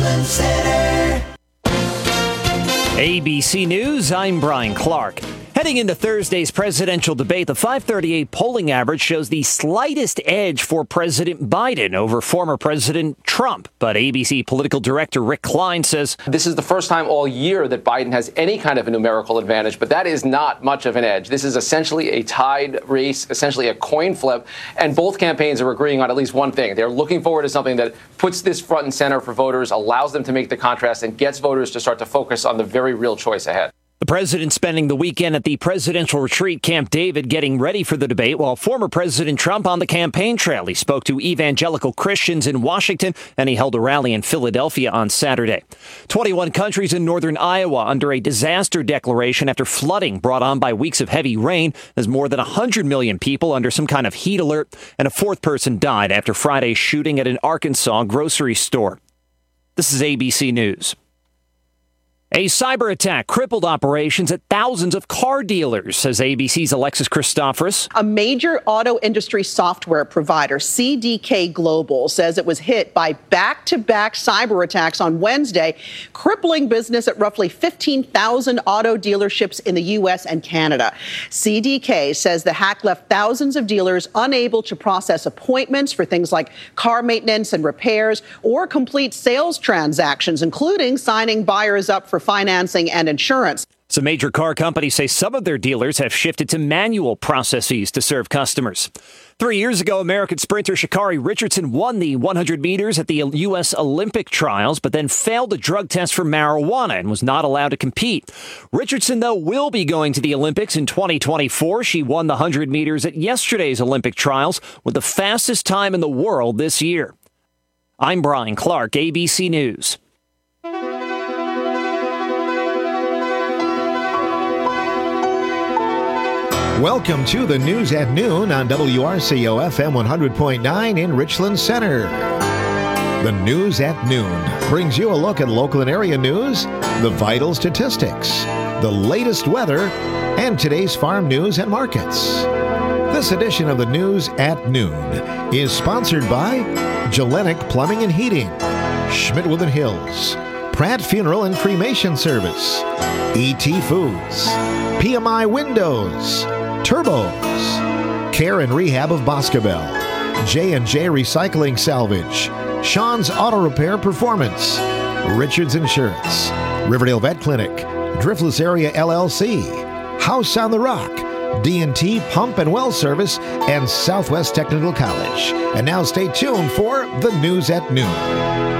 Richland Center. ABC News, I'm Brian Clark. Heading into Thursday's presidential debate, the 538 polling average shows the slightest edge for President Biden over former President Trump. But ABC political director Rick Klein says this is the first time all year that Biden has any kind of a numerical advantage, but that is not much of an edge. This is essentially a tied race, essentially a coin flip, and both campaigns are agreeing on at least one thing. They're looking forward to something that puts this front and center for voters, allows them to make the contrast, and gets voters to start to focus on the very real choice ahead. the president spending the weekend at the presidential retreat Camp David getting ready for the debate, while former President Trump on the campaign trail. He spoke to evangelical Christians in Washington, and he held a rally in Philadelphia on Saturday. 21 countries in northern Iowa under a disaster declaration after flooding brought on by weeks of heavy rain. There's more than 100 million people under some kind of heat alert, and a fourth person died after Friday's shooting at an Arkansas grocery store. This is ABC News. A cyber attack crippled operations at thousands of car dealers, says ABC's Alexis Christoforous. A major auto industry software provider, CDK Global, says it was hit by back-to-back cyber attacks on Wednesday, crippling business at roughly 15,000 auto dealerships in the U.S. and Canada. CDK says the hack left thousands of dealers unable to process appointments for things like car maintenance and repairs or complete sales transactions, including signing buyers up for financing and insurance. Some major car companies say some of their dealers have shifted to manual processes to serve customers. 3 years ago, American sprinter Sha'Carri Richardson won the 100 meters at the U.S. Olympic trials, but then failed a drug test for marijuana and was not allowed to compete. Richardson, though, will be going to the Olympics in 2024. She won the 100 meters at yesterday's Olympic trials with the fastest time in the world this year. I'm Brian Clark, ABC News. Welcome to the News at Noon on WRCO FM 100.9 in Richland Center. The News at Noon brings you a look at local and area news, the vital statistics, the latest weather, and today's farm news and markets. This edition of the News at Noon is sponsored by Gelenic Plumbing and Heating, Schmidt-Wilden Hills, Pratt Funeral and Cremation Service, E.T. Foods, PMI Windows, Turbos, Care and Rehab of Boscobel, J&J Recycling Salvage, Sean's Auto Repair Performance, Richards Insurance, Riverdale Vet Clinic, Driftless Area LLC, House on the Rock, D&T Pump and Well Service, and Southwest Technical College. And now stay tuned for the News at Noon.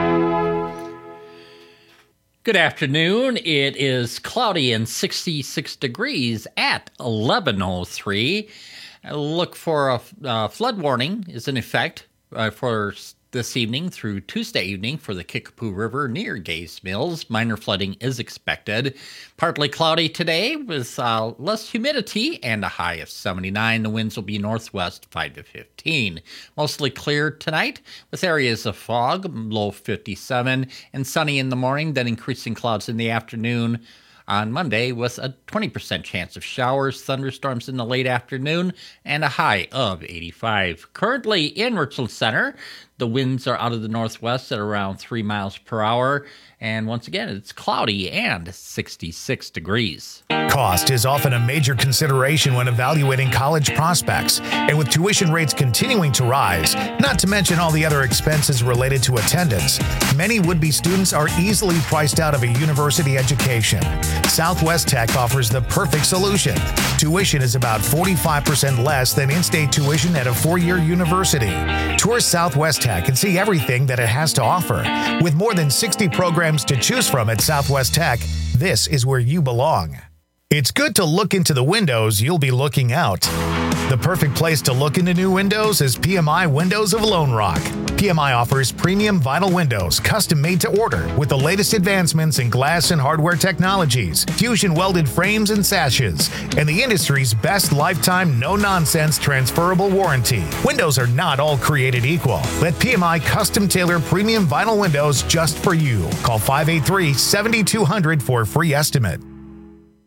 Good afternoon. It is cloudy and 66 degrees at 11:03. Look for a flood warning is in effect for this evening through Tuesday evening for the Kickapoo River near Gays Mills. Minor flooding is expected. Partly cloudy today with less humidity and a high of 79. The winds will be northwest 5 to 15. Mostly clear tonight with areas of fog, low 57, and sunny in the morning, then increasing clouds in the afternoon. On Monday with a 20% chance of showers, thunderstorms in the late afternoon, and a high of 85. Currently in Richland Center, the winds are out of the northwest at around 3 miles per hour. And once again, it's cloudy and 66 degrees. Cost is often a major consideration when evaluating college prospects. And with tuition rates continuing to rise, not to mention all the other expenses related to attendance, many would-be students are easily priced out of a university education. Southwest Tech offers the perfect solution. Tuition is about 45% less than in-state tuition at a four-year university. Tour Southwest Tech and see everything that it has to offer. With more than 60 programs to choose from at Southwest Tech, this is where you belong. It's good to look into the windows you'll be looking out. The perfect place to look into new windows is PMI Windows of Lone Rock. PMI offers premium vinyl windows, custom made to order, with the latest advancements in glass and hardware technologies, fusion welded frames and sashes, and the industry's best lifetime no-nonsense transferable warranty. Windows are not all created equal. Let PMI custom tailor premium vinyl windows just for you. Call 583-7200 for a free estimate.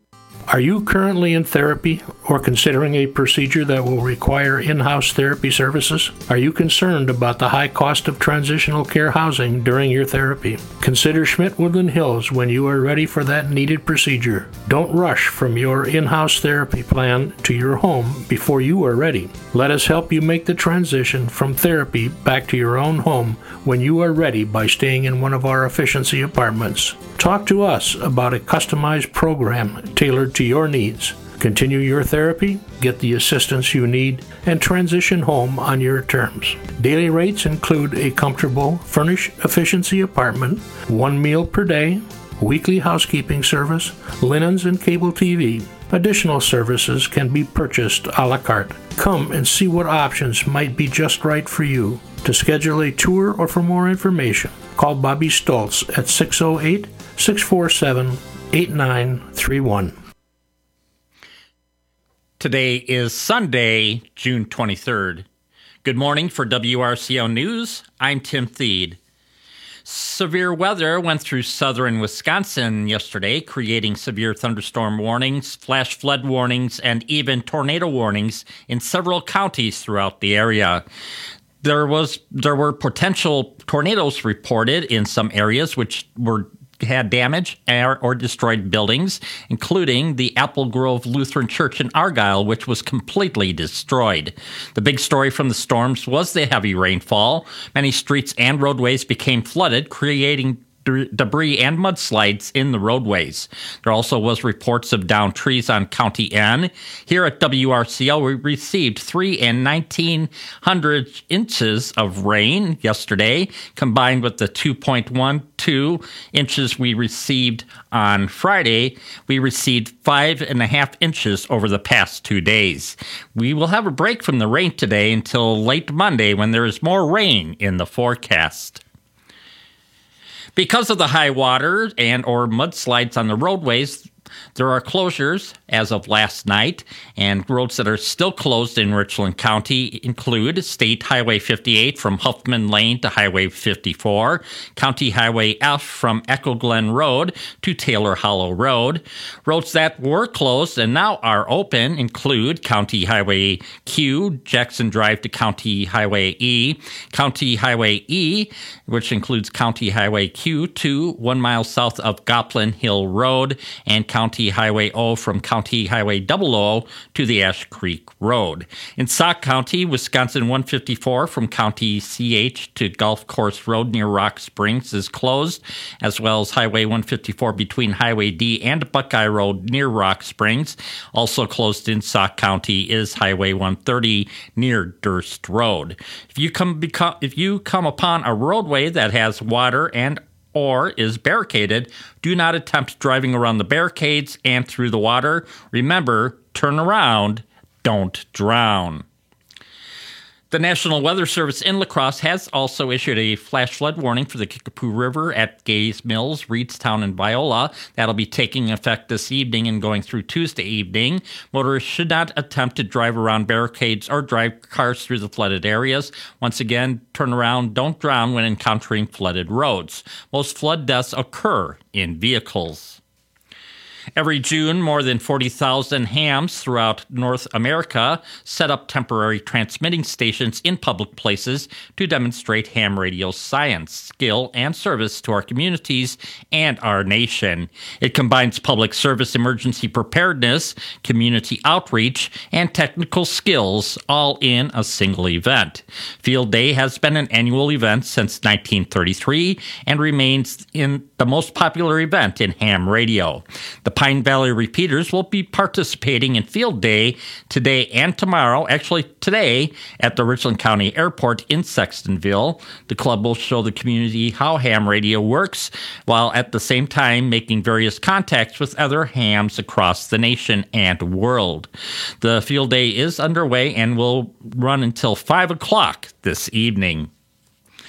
Are you currently in therapy or considering a procedure that will require in-house therapy services? Are you concerned about the high cost of transitional care housing during your therapy? Consider Schmidt-Woodland Hills when you are ready for that needed procedure. Don't rush from your in-house therapy plan to your home before you are ready. Let us help you make the transition from therapy back to your own home when you are ready by staying in one of our efficiency apartments. Talk to us about a customized program tailored to your needs. Continue your therapy, get the assistance you need, and transition home on your terms. Daily rates include a comfortable, furnished efficiency apartment, 1 meal per day, weekly housekeeping service, linens and cable TV. Additional services can be purchased a la carte. Come and see what options might be just right for you. To schedule a tour or for more information, call Bobby Stoltz at 608-647-8931. Today is Sunday, June 23rd. Good morning for WRCO News. I'm Tim Thede. Severe weather went through southern Wisconsin yesterday, creating severe thunderstorm warnings, flash flood warnings, and even tornado warnings in several counties throughout the area. There were potential tornadoes reported in some areas which had damaged or destroyed buildings, including the Apple Grove Lutheran Church in Argyle, which was completely destroyed. The big story from the storms was the heavy rainfall. Many streets and roadways became flooded, creating debris and mudslides in the roadways. There also was reports of downed trees on County N. Here at WRCL, we received 3 1/1900 inches of rain yesterday, combined with the 2.12 inches we received on Friday. We received 5.5 inches over the past 2 days. We will have a break from the rain today until late Monday when there is more rain in the forecast. Because of the high water and or mudslides on the roadways, there are closures as of last night, and roads that are still closed in Richland County include State Highway 58 from Huffman Lane to Highway 54, County Highway F from Echo Glen Road to Taylor Hollow Road. Roads that were closed and now are open include County Highway Q, Jackson Drive to County Highway E, County Highway E, which includes County Highway Q2, 1 mile south of Goplin Hill Road, and County Highway O from County Highway 00 to the Ash Creek Road. In Sauk County, Wisconsin 154 from County CH to Golf Course Road near Rock Springs is closed, as well as Highway 154 between Highway D and Buckeye Road near Rock Springs. Also closed in Sauk County is Highway 130 near Durst Road. If you come upon a roadway that has water and or is barricaded, do not attempt driving around the barricades and through the water. Remember, turn around, don't drown. The National Weather Service in La Crosse has also issued a flash flood warning for the Kickapoo River at Gays Mills, Reedstown, and Viola. That'll be taking effect this evening and going through Tuesday evening. Motorists should not attempt to drive around barricades or drive cars through the flooded areas. Once again, turn around, don't drown when encountering flooded roads. Most flood deaths occur in vehicles. Every June, more than 40,000 hams throughout North America set up temporary transmitting stations in public places to demonstrate ham radio science, skill, and service to our communities and our nation. It combines public service emergency preparedness, community outreach, and technical skills all in a single event. Field Day has been an annual event since 1933 and remains in the most popular event in ham radio. The Pine Valley Repeaters will be participating in Field Day today and tomorrow, actually today, at the Richland County Airport in Sextonville. The club will show the community how ham radio works, while at the same time making various contacts with other hams across the nation and world. The Field Day is underway and will run until 5 o'clock this evening.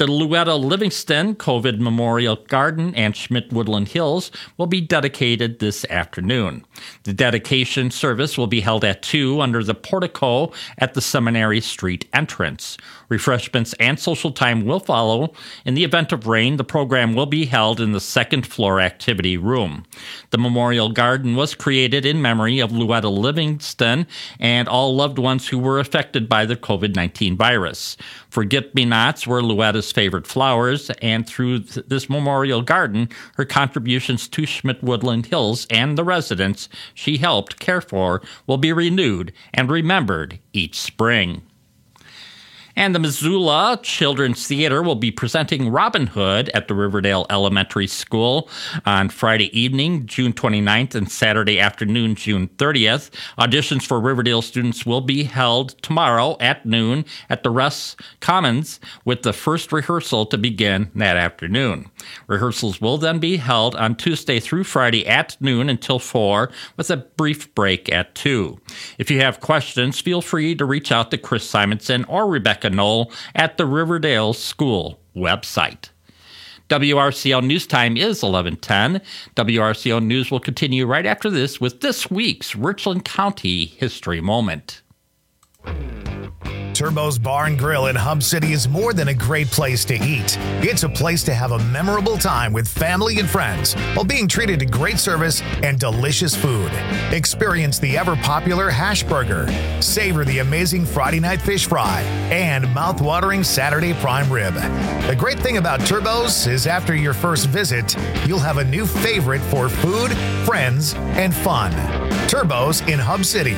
The Louetta Livingston COVID Memorial Garden and Schmidt Woodland Hills will be dedicated this afternoon. The dedication service will be held at 2 under the portico at the Seminary Street entrance. Refreshments and social time will follow. In the event of rain, the program will be held in the second floor activity room. The Memorial Garden was created in memory of Louetta Livingston and all loved ones who were affected by the COVID-19 virus. Forget-me-nots were Louetta's favorite flowers, and through this Memorial Garden, her contributions to Schmidt Woodland Hills and the residents she helped care for will be renewed and remembered each spring. And the Missoula Children's Theater will be presenting Robin Hood at the Riverdale Elementary School on Friday evening, June 29th, and Saturday afternoon, June 30th. Auditions for Riverdale students will be held tomorrow at noon at the Russ Commons, with the first rehearsal to begin that afternoon. Rehearsals will then be held on Tuesday through Friday at noon until 4, with a brief break at 2. If you have questions, feel free to reach out to Chris Simonson or Rebecca Knoll at the Riverdale School website. WRCL News Time is 11:10. WRCL News will continue right after this with this week's Richland County History Moment. Turbo's Bar and Grill in Hub City is more than a great place to eat. It's a place to have a memorable time with family and friends while being treated to great service and delicious food. Experience the ever-popular hash burger, savor the amazing Friday night fish fry, and mouth-watering Saturday prime rib. The great thing about Turbo's is after your first visit, you'll have a new favorite for food, friends, and fun. Turbo's in Hub City.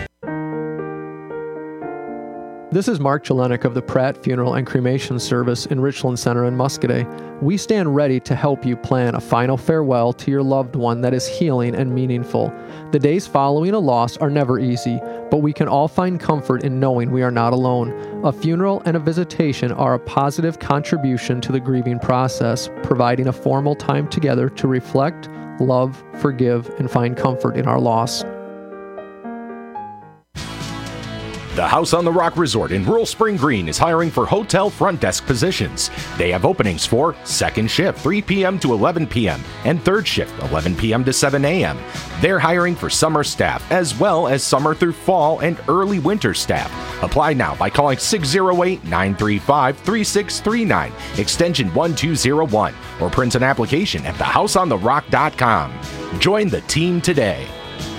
This is Mark Jelenik of the Pratt Funeral and Cremation Service in Richland Center in Muscoda. We stand ready to help you plan a final farewell to your loved one that is healing and meaningful. The days following a loss are never easy, but we can all find comfort in knowing we are not alone. A funeral and a visitation are a positive contribution to the grieving process, providing a formal time together to reflect, love, forgive, and find comfort in our loss. The House on the Rock Resort in Rural Spring Green is hiring for hotel front desk positions. They have openings for second shift, 3 p.m. to 11 p.m., and third shift, 11 p.m. to 7 a.m. They're hiring for summer staff, as well as summer through fall and early winter staff. Apply now by calling 608-935-3639, extension 1201, or print an application at thehouseontherock.com. Join the team today.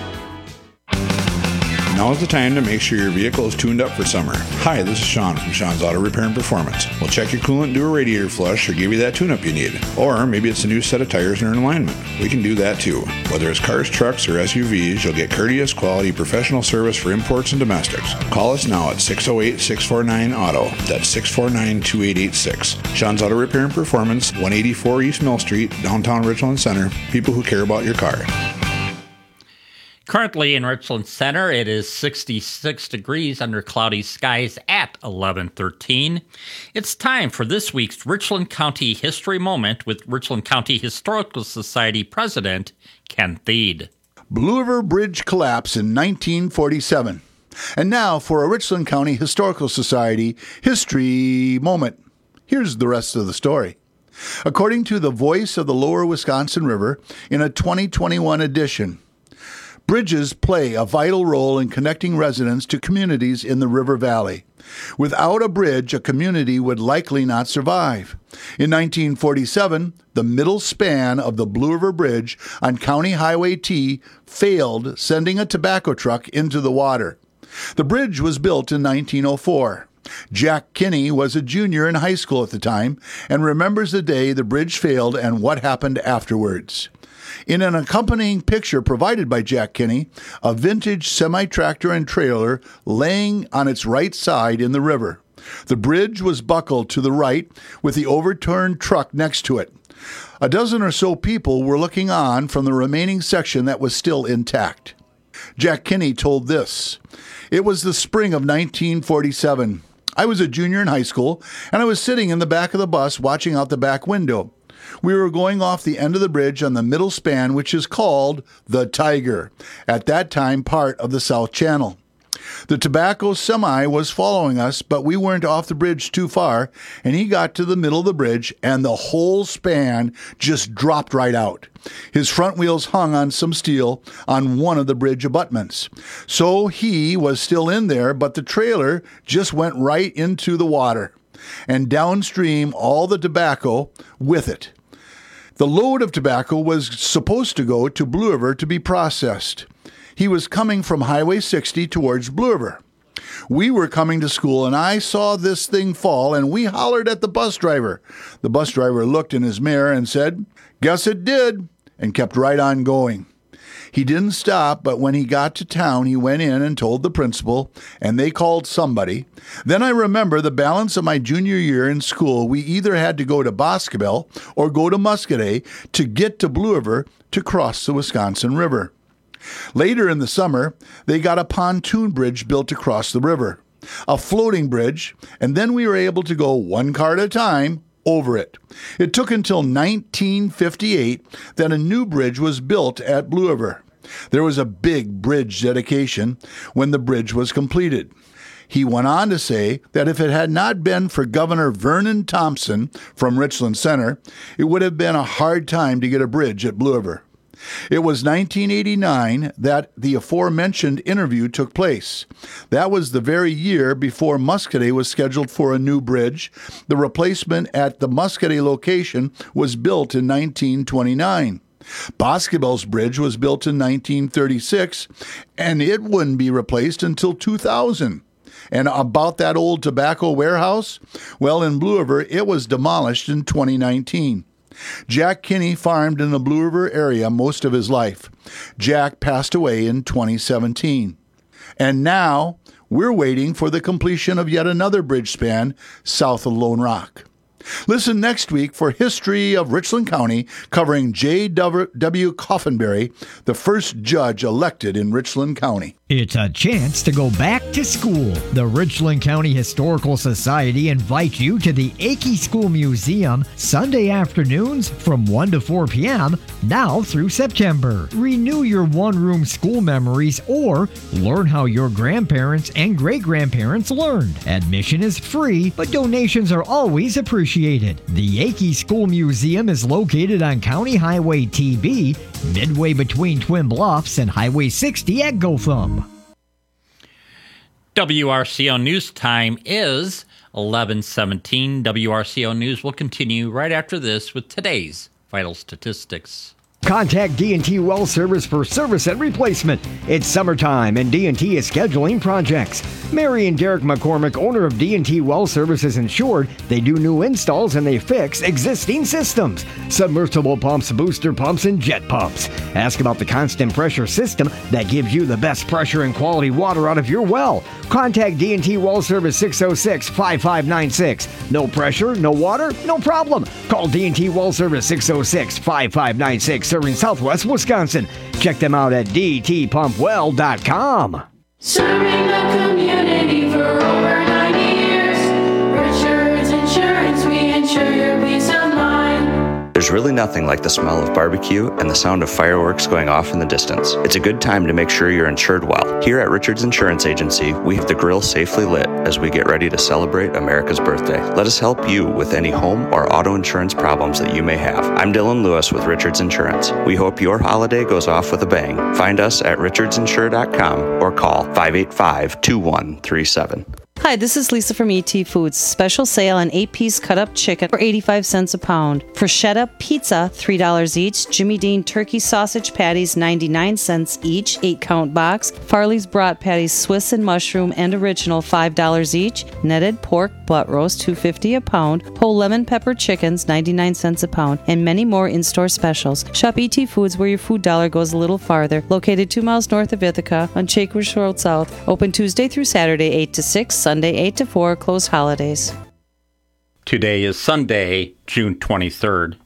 Now is the time to make sure your vehicle is tuned up for summer. Hi, this is Sean from Sean's Auto Repair and Performance. We'll check your coolant, do a radiator flush, or give you that tune-up you need. Or maybe it's a new set of tires and an alignment. We can do that too. Whether it's cars, trucks, or SUVs, you'll get courteous, quality, professional service for imports and domestics. Call us now at 608-649-AUTO. That's 649-2886. Sean's Auto Repair and Performance, 184 East Mill Street, downtown Richland Center. People who care about your car. Currently in Richland Center, it is 66 degrees under cloudy skies at 11:13. It's time for this week's Richland County History Moment with Richland County Historical Society President Ken Thiede. Blue River Bridge collapse in 1947. And now for a Richland County Historical Society History Moment. Here's the rest of the story. According to the Voice of the Lower Wisconsin River in a 2021 edition, bridges play a vital role in connecting residents to communities in the river valley. Without a bridge, a community would likely not survive. In 1947, the middle span of the Blue River Bridge on County Highway T failed, sending a tobacco truck into the water. The bridge was built in 1904. Jack Kinney was a junior in high school at the time and remembers the day the bridge failed and what happened afterwards. In an accompanying picture provided by Jack Kinney, a vintage semi-tractor and trailer laying on its right side in the river. The bridge was buckled to the right with the overturned truck next to it. A dozen or so people were looking on from the remaining section that was still intact. Jack Kinney told this: "It was the spring of 1947. I was a junior in high school, and I was sitting in the back of the bus watching out the back window. We were going off the end of the bridge on the middle span, which is called the Tiger, at that time part of the South Channel. The tobacco semi was following us, but we weren't off the bridge too far, and he got to the middle of the bridge, and the whole span just dropped right out. His front wheels hung on some steel on one of the bridge abutments. So he was still in there, but the trailer just went right into the water, and downstream all the tobacco with it. The load of tobacco was supposed to go to Blue River to be processed. He was coming from Highway 60 towards Blue River. We were coming to school, and I saw this thing fall, and we hollered at the bus driver. The bus driver looked in his mirror and said, "Guess it did," and kept right on going. He didn't stop, but when he got to town, he went in and told the principal, and they called somebody. Then I remember the balance of my junior year in school, we either had to go to Boscobel or go to Muscoda to get to Blue River to cross the Wisconsin River. Later in the summer, they got a pontoon bridge built across the river, a floating bridge, and then we were able to go one car at a time over it. It took until 1958 that a new bridge was built at Blue River. There was a big bridge dedication when the bridge was completed. He went on to say that if it had not been for Governor Vernon Thompson from Richland Center, it would have been a hard time to get a bridge at Blue River. It was 1989 that the aforementioned interview took place. That was the very year before Muscoda was scheduled for a new bridge. The replacement at the Muscoda location was built in 1929. Boscobel's bridge was built in 1936, and it wouldn't be replaced until 2000. And about that old tobacco warehouse, well, in Blue River, it was demolished in 2019. Jack Kinney farmed in the Blue River area most of his life. Jack passed away in 2017. And now we're waiting for the completion of yet another bridge span south of Lone Rock. Listen next week for History of Richland County, covering J.W. Coffinberry, the first judge elected in Richland County. It's a chance to go back to school. The Richland County Historical Society invites you to the Akey School Museum Sunday afternoons from 1 to 4 p.m. now through September. Renew your one-room school memories or learn how your grandparents and great-grandparents learned. Admission is free, but donations are always appreciated. The Akey School Museum is located on County Highway TB, midway between Twin Bluffs and Highway 60 at Gotham. WRCO News Time is 11:17. WRCO News will continue right after this with today's vital statistics. Contact D&T Well Service for service and replacement. It's summertime and D&T is scheduling projects. Mary and Derek McCormick, owner of D&T Well Service, is insured. They do new installs and they fix existing systems. Submersible pumps, booster pumps, and jet pumps. Ask about the constant pressure system that gives you the best pressure and quality water out of your well. Contact D&T Well Service 606-5596. No pressure, no water, no problem. Call D&T Well Service 606-5596. Serving Southwest Wisconsin. Check them out at dtpumpwell.com. Serving the community for over 90 years. Richards Insurance, we insure your peace of mind. There's really nothing like the smell of barbecue and the sound of fireworks going off in the distance. It's a good time to make sure you're insured well. Here at Richards Insurance Agency, we have the grill safely lit as we get ready to celebrate America's birthday. Let us help you with any home or auto insurance problems that you may have. I'm Dylan Lewis with Richards Insurance. We hope your holiday goes off with a bang. Find us at richardsinsure.com or call 585-2137. Hi, this is Lisa from ET Foods. Special sale on 8-piece cut-up chicken for 85 cents a pound. Bruschetta pizza, $3 each. Jimmy Dean turkey sausage patties, 99 cents each, 8-count box. Farley's brat patties, Swiss and mushroom and original, $5 each. Netted pork butt roast, $2.50 a pound. Whole lemon pepper chickens, 99 cents a pound. And many more in-store specials. Shop ET Foods where your food dollar goes a little farther. Located 2 miles north of Ithaca on Chakers Road South. Open Tuesday through Saturday, 8 to 6. Sunday 8 to 4, closed holidays. Today is Sunday, June 23rd.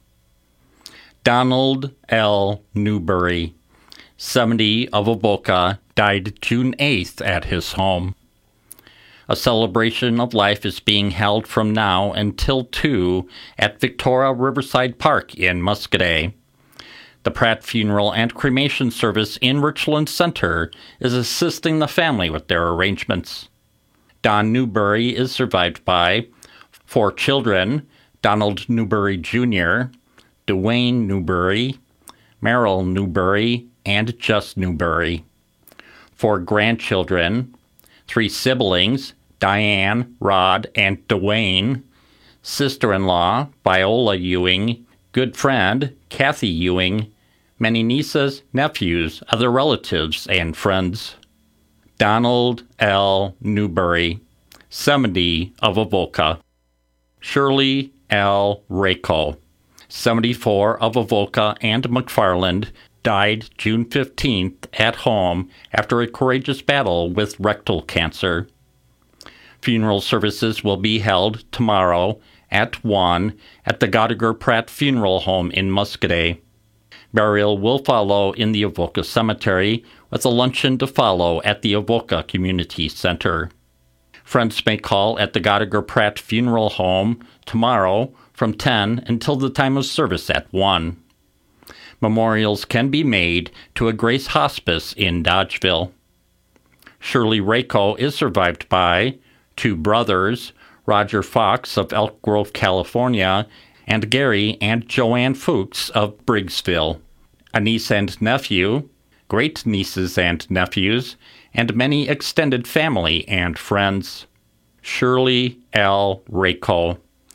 Donald L. Newberry, 70, of Avoca, died June 8th at his home. A celebration of life is being held from now until 2 at Victoria Riverside Park in Muscoda. The Pratt Funeral and Cremation Service in Richland Center is assisting the family with their arrangements. Don Newberry is survived by 4 children: Donald Newberry Jr., Dwayne Newberry, Merrill Newberry, and Jess Newberry. 4 grandchildren: 3 siblings, Diane, Rod, and Dwayne, sister-in-law, Viola Ewing, good friend, Kathy Ewing, many nieces, nephews, other relatives, and friends. Donald L. Newberry, 70, of Avoca. Shirley L. Rako, 74, of Avoca and McFarland, died June 15th at home after a courageous battle with rectal cancer. Funeral services will be held tomorrow at 1 at the Gottiger Pratt Funeral Home in Muscadet. Burial will follow in the Avoca Cemetery, with a luncheon to follow at the Avoca Community Center. Friends may call at the Gottiger Pratt Funeral Home tomorrow from 10 until the time of service at 1. Memorials can be made to a Grace Hospice in Dodgeville. Shirley Rako is survived by 2 brothers, Roger Fox of Elk Grove, California, and Gary and Joanne Fuchs of Briggsville, a niece and nephew, great-nieces and nephews, and many extended family and friends. Shirley L. Rako,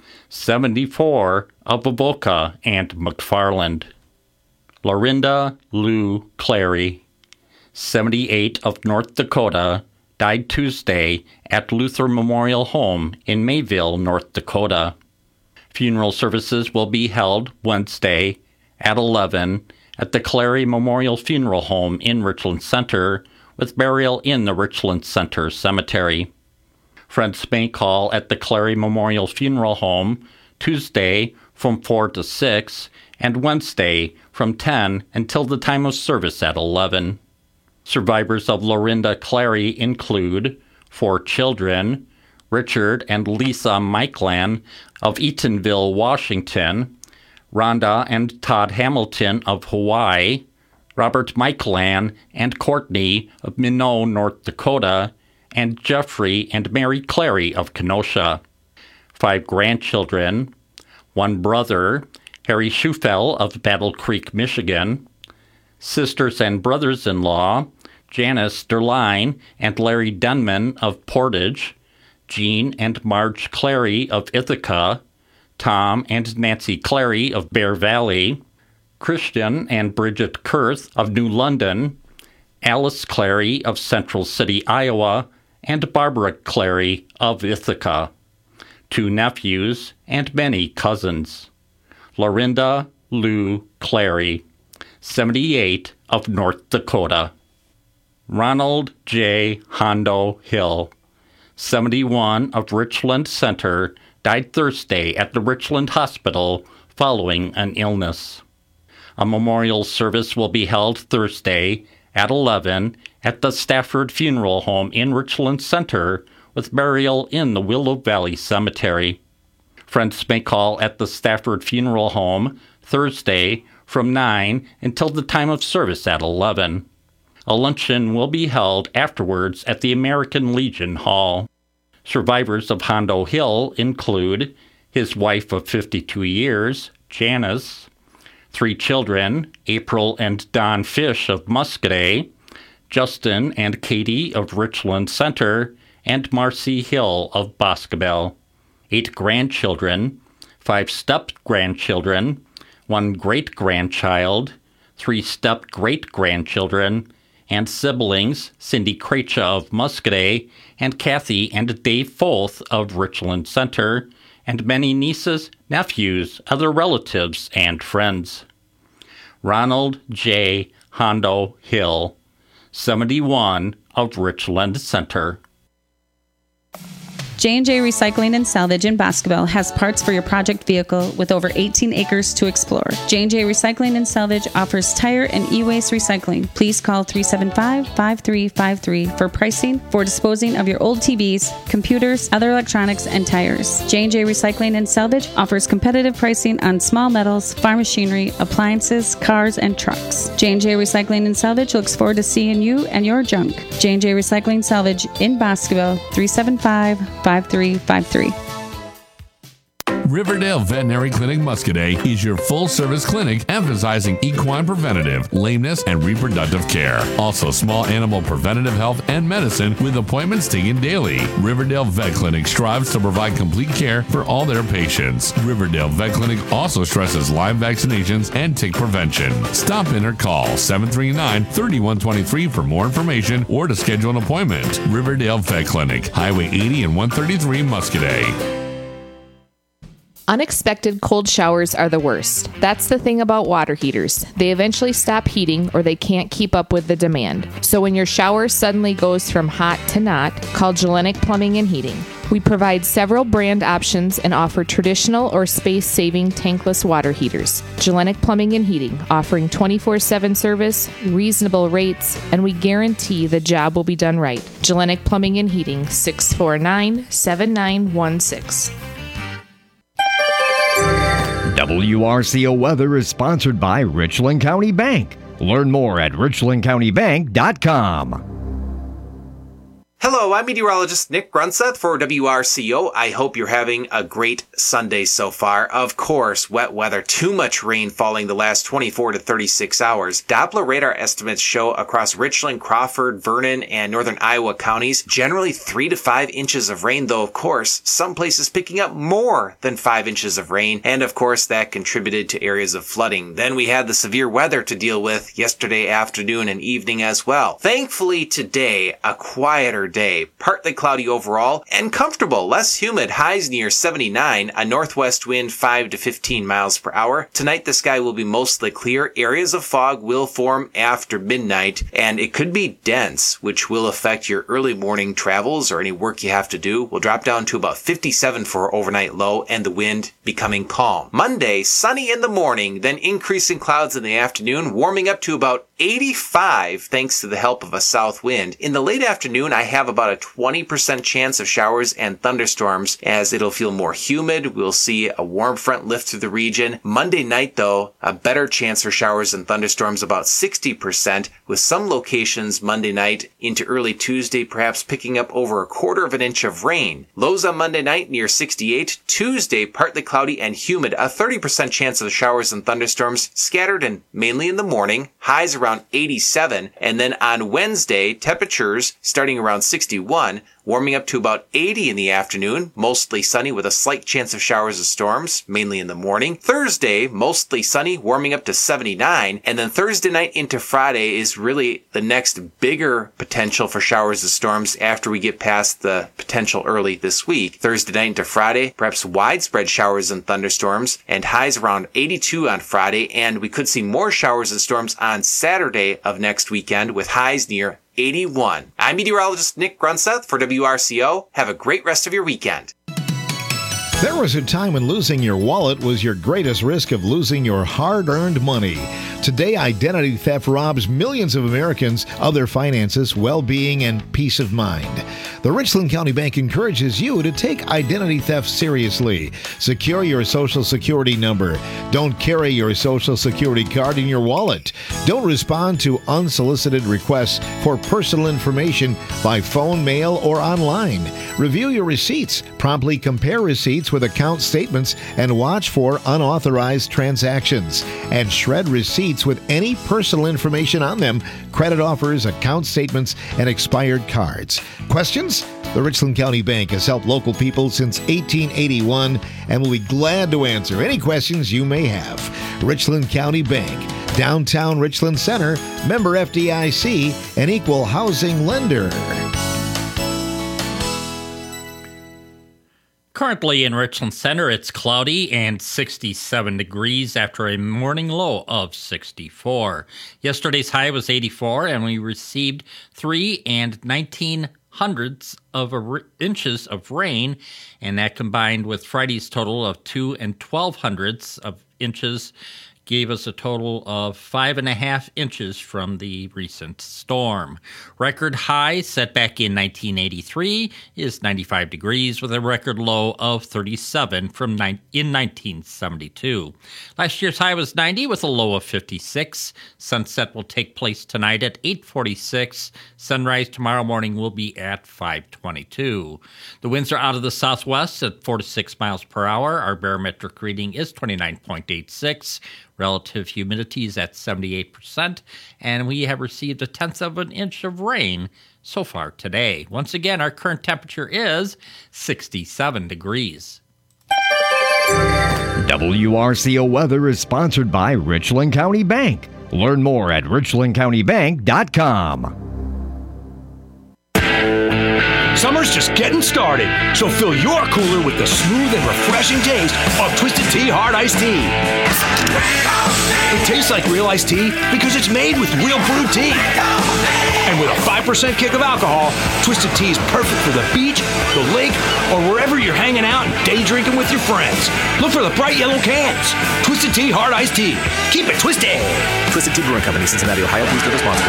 74, of Avoca and McFarland. Lorinda Lou Clary, 78, of North Dakota, died Tuesday at Luther Memorial Home in Mayville, North Dakota. Funeral services will be held Wednesday at 11 at the Clary Memorial Funeral Home in Richland Center, with burial in the Richland Center Cemetery. Friends may call at the Clary Memorial Funeral Home Tuesday from 4 to 6 and Wednesday from 10 until the time of service at 11. Survivors of Lorinda Clary include 4 children: Richard and Lisa Michlan of Eatonville, Washington, Rhonda and Todd Hamilton of Hawaii, Robert Michlan and Courtney of Minot, North Dakota, and Jeffrey and Mary Clary of Kenosha. 5 grandchildren: 1 brother, Harry Schufel of Battle Creek, Michigan, sisters and brothers-in-law, Janice Derline and Larry Denman of Portage, Jean and Marge Clary of Ithaca, Tom and Nancy Clary of Bear Valley, Christian and Bridget Kurth of New London, Alice Clary of Central City, Iowa, and Barbara Clary of Ithaca. 2 nephews and many cousins. Lorinda Lou Clary, 78, of North Dakota. Ronald J. Hondo Hill, 71, of Richland Center, died Thursday at the Richland Hospital following an illness. A memorial service will be held Thursday at 11 at the Stafford Funeral Home in Richland Center, with burial in the Willow Valley Cemetery. Friends may call at the Stafford Funeral Home Thursday from 9 until the time of service at 11. A luncheon will be held afterwards at the American Legion Hall. Survivors of Hondo Hill include his wife of 52 years, Janice, 3 children, April and Don Fish of Muscadet, Justin and Katie of Richland Center, and Marcy Hill of Boscobel. 8 grandchildren, 5 step-grandchildren, 1 great-grandchild, 3 step-great-grandchildren, and siblings Cindy Krejcia of Muscadet and Kathy and Dave Folth of Richland Center, and many nieces, nephews, other relatives, and friends. Ronald J. Hondo Hill, 71, of Richland Center. J&J Recycling and Salvage in Boscoville has parts for your project vehicle with over 18 acres to explore. J&J Recycling and Salvage offers tire and e-waste recycling. Please call 375-5353 for pricing for disposing of your old TVs, computers, other electronics, and tires. J&J Recycling and Salvage offers competitive pricing on small metals, farm machinery, appliances, cars, and trucks. J&J Recycling and Salvage looks forward to seeing you and your junk. J&J Recycling Salvage in Boscoville, 375-5353. Riverdale Veterinary Clinic Muscadet is your full-service clinic emphasizing equine preventative, lameness, and reproductive care. Also, small animal preventative health and medicine with appointments taken daily. Riverdale Vet Clinic strives to provide complete care for all their patients. Riverdale Vet Clinic also stresses live vaccinations and tick prevention. Stop in or call 739-3123 for more information or to schedule an appointment. Riverdale Vet Clinic, Highway 80 and 133 Muscadet. Unexpected cold showers are the worst. That's the thing about water heaters. They eventually stop heating or they can't keep up with the demand. So when your shower suddenly goes from hot to not, call Gellenic Plumbing and Heating. We provide several brand options and offer traditional or space-saving tankless water heaters. Gellenic Plumbing and Heating, offering 24/7 service, reasonable rates, and we guarantee the job will be done right. Gellenic Plumbing and Heating, 649-7916. WRCO Weather is sponsored by Richland County Bank. Learn more at richlandcountybank.com. Hello, I'm meteorologist Nick Grunseth for WRCO. I hope you're having a great Sunday so far. Of course, wet weather, too much rain falling the last 24 to 36 hours. Doppler radar estimates show across Richland, Crawford, Vernon, and northern Iowa counties generally 3 to 5 inches of rain, though of course, some places picking up more than 5 inches of rain, and of course that contributed to areas of flooding. Then we had the severe weather to deal with yesterday afternoon and evening as well. Thankfully today, a quieter day, partly cloudy overall and comfortable, less humid, highs near 79, a northwest wind 5 to 15 miles per hour. Tonight the sky will be mostly clear. Areas of fog will form after midnight and it could be dense, which will affect your early morning travels or any work you have to do. We'll drop down to about 57 for overnight low and the wind becoming calm. Monday, sunny in the morning, then increasing clouds in the afternoon, warming up to about 85 thanks to the help of a south wind. In the late afternoon, I have about a 20% chance of showers and thunderstorms as it'll feel more humid. We'll see a warm front lift through the region. Monday night, though, a better chance for showers and thunderstorms, about 60%, with some locations Monday night into early Tuesday, perhaps picking up over a quarter of an inch of rain. Lows on Monday night near 68. Tuesday, partly cloudy and humid, a 30% chance of showers and thunderstorms, scattered and mainly in the morning. Highs around 87, and then on Wednesday, temperatures starting around 61, warming up to about 80 in the afternoon, mostly sunny with a slight chance of showers and storms, mainly in the morning. Thursday, mostly sunny, warming up to 79, and then Thursday night into Friday is really the next bigger potential for showers and storms after we get past the potential early this week. Thursday night into Friday, perhaps widespread showers and thunderstorms, and highs around 82 on Friday, and we could see more showers and storms on Saturday of next weekend with highs near 81. I'm meteorologist Nick Grunseth for WRCO. Have a great rest of your weekend. There was a time when losing your wallet was your greatest risk of losing your hard-earned money. Today, identity theft robs millions of Americans of their finances, well-being, and peace of mind. The Richland County Bank encourages you to take identity theft seriously. Secure your Social Security number. Don't carry your Social Security card in your wallet. Don't respond to unsolicited requests for personal information by phone, mail, or online. Review your receipts. Promptly compare receipts with account statements and watch for unauthorized transactions. And shred receipts with any personal information on them, credit offers, account statements, and expired cards. Questions? The Richland County Bank has helped local people since 1881 and will be glad to answer any questions you may have. Richland County Bank, downtown Richland Center, member FDIC, an equal housing lender. Currently in Richland Center, it's cloudy and 67 degrees after a morning low of 64. Yesterday's high was 84, and we received 3 and 19 inches of rain, and that combined with Friday's total of 2 12 of inches gave us a total of 5.5 inches from the recent storm. Record high set back in 1983 is 95 degrees with a record low of 37 in 1972. Last year's high was 90 with a low of 56. Sunset will take place tonight at 8:46. Sunrise tomorrow morning will be at 5:22. The winds are out of the southwest at 4 to 6 miles per hour. Our barometric reading is 29.86. Relative humidity is at 78%, and we have received 1/10 of an inch of rain so far today. Once again, our current temperature is 67 degrees. WRCO weather is sponsored by Richland County Bank. Learn more at richlandcountybank.com. Summer's just getting started, so fill your cooler with the smooth and refreshing taste of Twisted Tea Hard Iced Tea. It tastes like real iced tea because it's made with real brewed tea. And with a 5% kick of alcohol, Twisted Tea is perfect for the beach, the lake, or wherever you're hanging out and day drinking with your friends. Look for the bright yellow cans. Twisted Tea Hard Iced Tea. Keep it twisted. Twisted Tea Brewing Company, Cincinnati, Ohio. Please be responsible.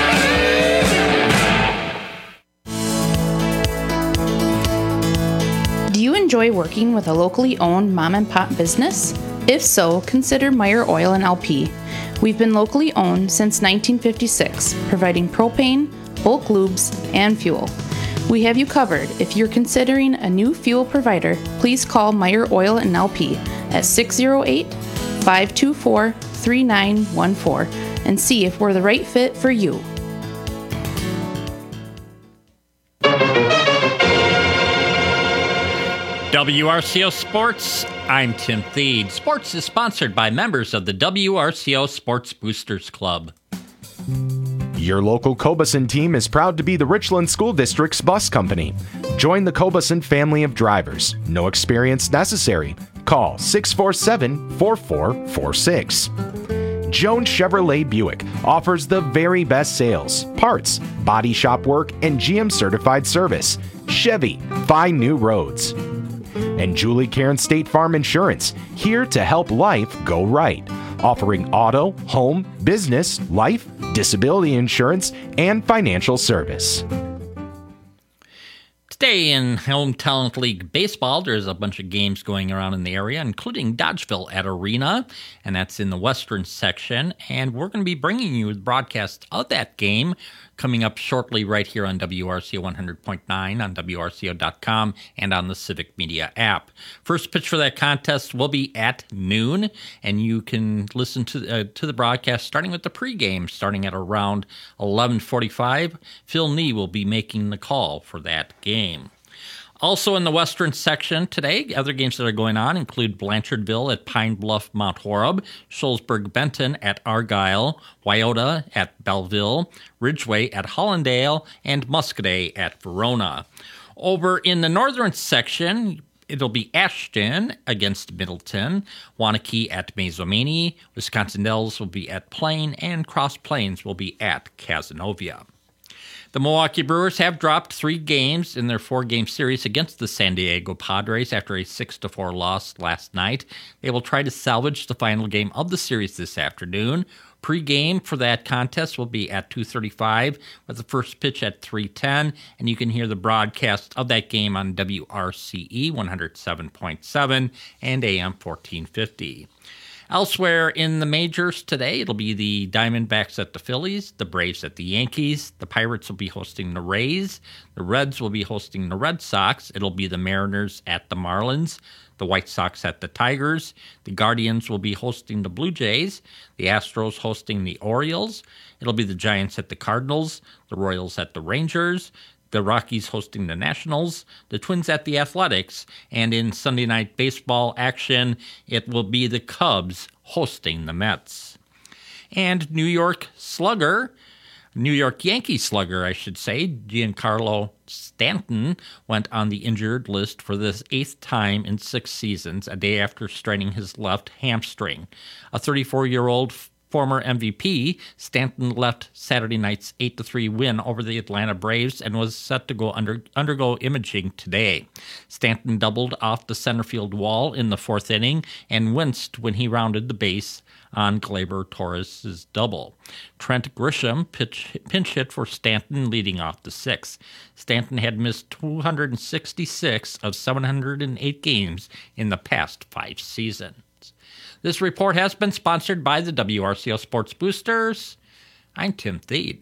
Do you enjoy working with a locally owned mom-and-pop business? If so, consider Meyer Oil & LP. We've been locally owned since 1956, providing propane, bulk lubes, and fuel. We have you covered. If you're considering a new fuel provider, please call Meyer Oil & LP at 608-524-3914 and see if we're the right fit for you. WRCO Sports, I'm Tim Thede. Sports is sponsored by members of the WRCO Sports Boosters Club. Your local Cobuson team is proud to be the Richland School District's bus company. Join the Cobuson family of drivers. No experience necessary. Call 647-4446. Jones Chevrolet Buick offers the very best sales, parts, body shop work, and GM certified service. Chevy, find new roads. And Julie Cairn State Farm Insurance, here to help life go right. Offering auto, home, business, life, disability insurance, and financial service. Today in Home Talent League Baseball, there's a bunch of games going around in the area, including Dodgeville at Arena, and that's in the western section. And we're going to be bringing you the broadcast of that game coming up shortly right here on WRCO 100.9, on WRCO.com, and on the Civic Media app. First pitch for that contest will be at noon, and you can listen to the broadcast starting with the pregame, starting at around 11:45. Phil Nee will be making the call for that game. Also in the western section today, other games that are going on include Blanchardville at Pine Bluff, Mount Horeb, Shullsburg-Benton at Argyle, Wyoda at Belleville, Ridgeway at Hollandale, and Muscadet at Verona. Over in the northern section, it'll be Ashton against Middleton, Waunakee at Mazomanie, Wisconsin Dells will be at Plain, and Cross Plains will be at Cazenovia. The Milwaukee Brewers have dropped 3 games in their 4-game series against the San Diego Padres after a 6-4 loss last night. They will try to salvage the final game of the series this afternoon. Pre-game for that contest will be at 2:35 with the first pitch at 3:10, and you can hear the broadcast of that game on WRCE 107.7 and AM 1450. Elsewhere in the majors today, it'll be the Diamondbacks at the Phillies, the Braves at the Yankees, the Pirates will be hosting the Rays, the Reds will be hosting the Red Sox, it'll be the Mariners at the Marlins, the White Sox at the Tigers, the Guardians will be hosting the Blue Jays, the Astros hosting the Orioles, it'll be the Giants at the Cardinals, the Royals at the Rangers, the Rockies hosting the Nationals, the Twins at the Athletics, and in Sunday night baseball action, it will be the Cubs hosting the Mets. And New York Yankee slugger, I should say, Giancarlo Stanton went on the injured list for the 8th time in 6 seasons, a day after straining his left hamstring. A 34-year-old former MVP, Stanton left Saturday night's 8-3 win over the Atlanta Braves and was set to undergo imaging today. Stanton doubled off the center field wall in the fourth inning and winced when he rounded the base on Gleyber Torres' double. Trent Grisham pinch hit for Stanton leading off the sixth. Stanton had missed 266 of 708 games in the past 5 seasons. This report has been sponsored by the WRCO Sports Boosters. I'm Tim Thede.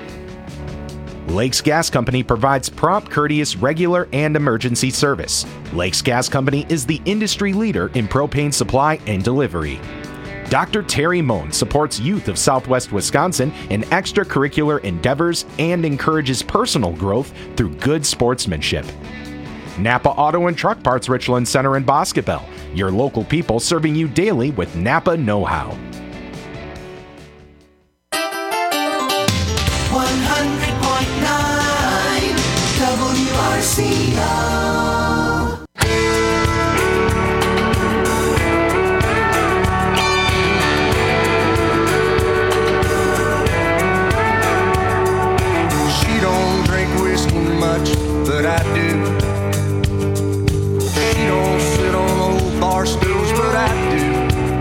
Lakes Gas Company provides prompt, courteous, regular, and emergency service. Lakes Gas Company is the industry leader in propane supply and delivery. Dr. Terry Moan supports youth of Southwest Wisconsin in extracurricular endeavors and encourages personal growth through good sportsmanship. Napa Auto and Truck Parts Richland Center in Boscobel, your local people serving you daily with Napa know-how. 100.9 WRCO. She don't drink whiskey much, but I do. She don't sit on old bar stools, but I do.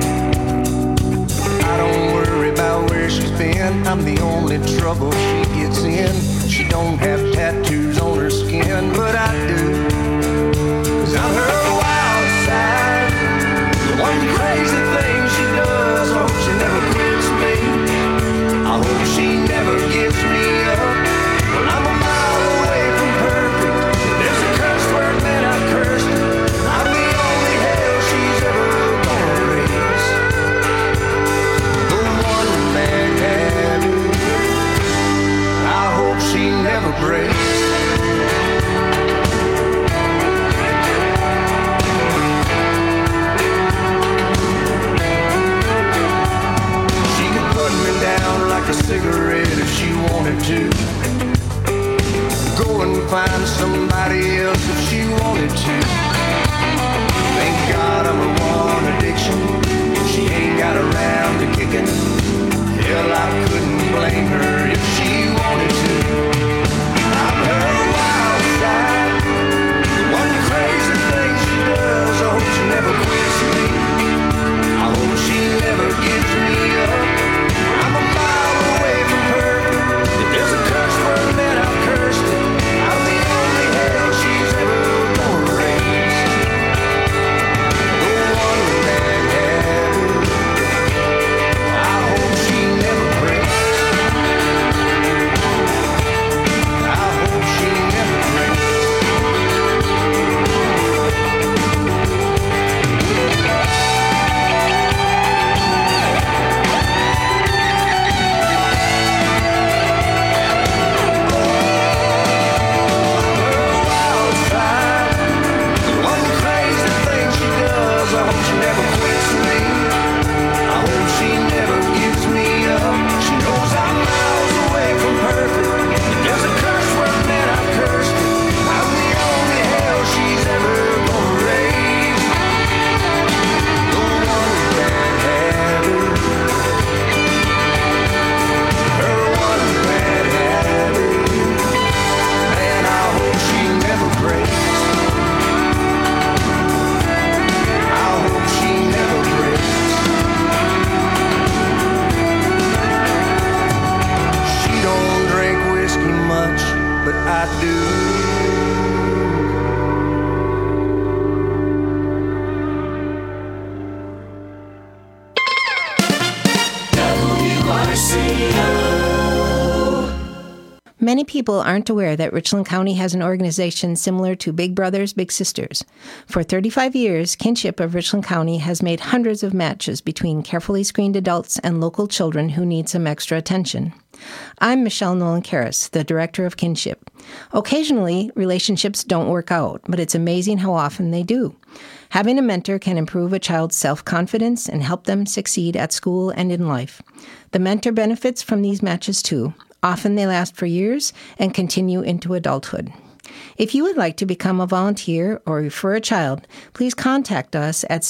I don't worry about where she's been. I'm the only trouble she gets in. She don't have tattoos on her skin, but I do. 'Cause I'm her wild side. The one crazy thing she does. I hope she never quits me. I hope she never gives me up. Well, I'm a mile away from perfect. There's a curse word that I cursed. I'm the only hell she's ever gonna raise. The one bad habit I hope she never breaks. She could put me down like a cigarette if she wanted to. Go and find somebody else if she wanted to. Thank God I'm her one addiction. She ain't got around to kicking. Hell, I couldn't blame her if she wanted to. I'm her wild side. The one crazy thing she does. I hope she never quits me. I hope she never gives me up. I'm a mile away from perfect. If there's a curse word that I've cursed it, I'm the only hell she's ever gonna raise. The one bad habit I hope she never breaks. I hope she never breaks. Wild side. The one crazy thing she does. I hope she never quits me. I hope she never gives me up. She knows I'm miles away from perfect. If there's a curse word that I've cursed it, I'm the only hell she's ever gonna raise. The one bad habit. Her one bad habit. And I hope she never breaks. I hope she never breaks. She don't drink whiskey much, but I do. Many people aren't aware that Richland County has an organization similar to Big Brothers Big Sisters. For 35 years, Kinship of Richland County has made hundreds of matches between carefully screened adults and local children who need some extra attention. I'm Michelle Nolan-Karras, the director of Kinship. Occasionally, relationships don't work out, but it's amazing how often they do. Having a mentor can improve a child's self-confidence and help them succeed at school and in life. The mentor benefits from these matches too. Often they last for years and continue into adulthood. If you would like to become a volunteer or refer a child, please contact us at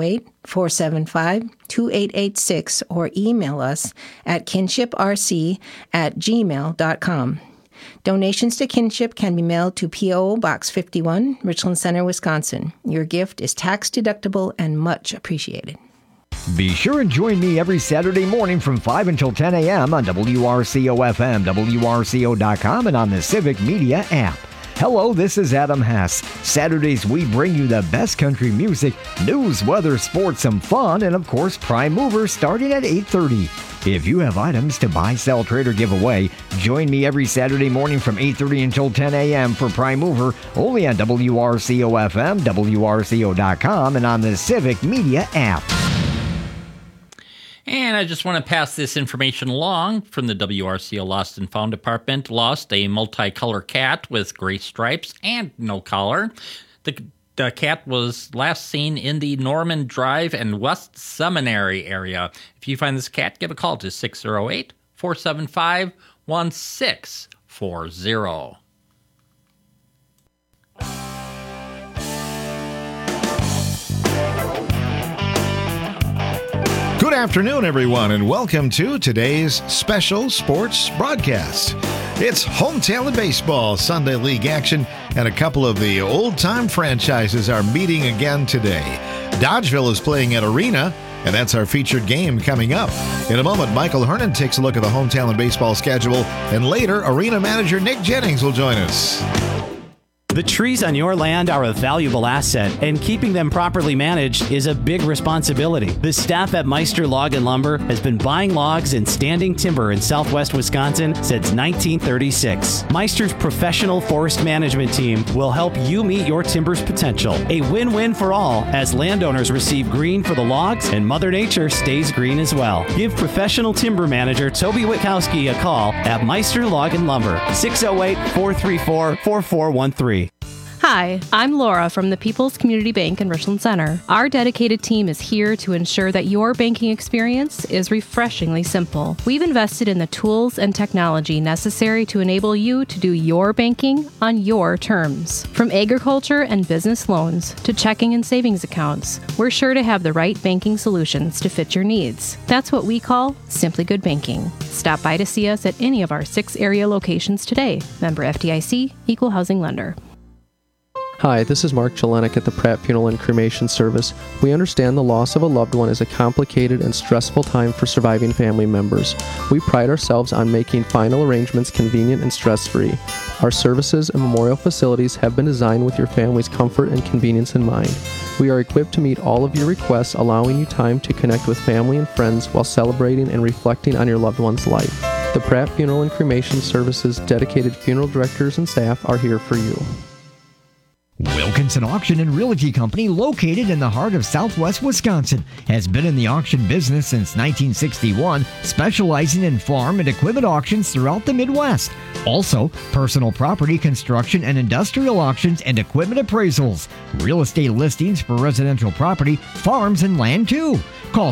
608-475-2886 or email us at kinshiprc@gmail.com. Donations to Kinship can be mailed to P.O. Box 51, Richland Center, Wisconsin. Your gift is tax-deductible and much appreciated. Be sure and join me every Saturday morning from 5 until 10 a.m. on WRCO-FM, WRCO.com, and on the Civic Media app. Hello, this is Adam Hess. Saturdays, we bring you the best country music, news, weather, sports, some fun, and of course, Prime Mover starting at 8:30. If you have items to buy, sell, trade, or give away, join me every Saturday morning from 8:30 until 10 a.m. for Prime Mover, only on WRCO-FM, WRCO.com, and on the Civic Media app. And I just want to pass this information along from the WRCO Lost and Found Department. Lost a multicolor cat with gray stripes and no collar. The cat was last seen in the Norman Drive and West Seminary area. If you find this cat, give a call to 608-475-1640. Good afternoon, everyone, and welcome to today's special sports broadcast. It's Hometown Baseball Sunday League action, and a couple of the old-time franchises are meeting again today. Dodgeville is playing at Arena, and that's our featured game coming up. In a moment, Michael Hernan takes a look at the Hometown Baseball schedule, and later, Arena manager Nick Jennings will join us. The trees on your land are a valuable asset, and keeping them properly managed is a big responsibility. The staff at Meister Log and Lumber has been buying logs and standing timber in southwest Wisconsin since 1936. Meister's professional forest management team will help you meet your timber's potential. A win-win for all, as landowners receive green for the logs and Mother Nature stays green as well. Give professional timber manager Toby Witkowski a call at Meister Log and Lumber, 608-434-4413. Hi, I'm Laura from the People's Community Bank in Richland Center. Our dedicated team is here to ensure that your banking experience is refreshingly simple. We've invested in the tools and technology necessary to enable you to do your banking on your terms. From agriculture and business loans to checking and savings accounts, we're sure to have the right banking solutions to fit your needs. That's what we call Simply Good Banking. Stop by to see us at any of our 6 area locations today. Member FDIC, Equal Housing Lender. Hi, this is Mark Jelenik at the Pratt Funeral and Cremation Service. We understand the loss of a loved one is a complicated and stressful time for surviving family members. We pride ourselves on making final arrangements convenient and stress-free. Our services and memorial facilities have been designed with your family's comfort and convenience in mind. We are equipped to meet all of your requests, allowing you time to connect with family and friends while celebrating and reflecting on your loved one's life. The Pratt Funeral and Cremation Service's dedicated funeral directors and staff are here for you. Wilkinson Auction and Realty Company, located in the heart of southwest Wisconsin, has been in the auction business since 1961, specializing in farm and equipment auctions throughout the Midwest. Also, personal property, construction, and industrial auctions and equipment appraisals. Real estate listings for residential property, farms, and land too. Call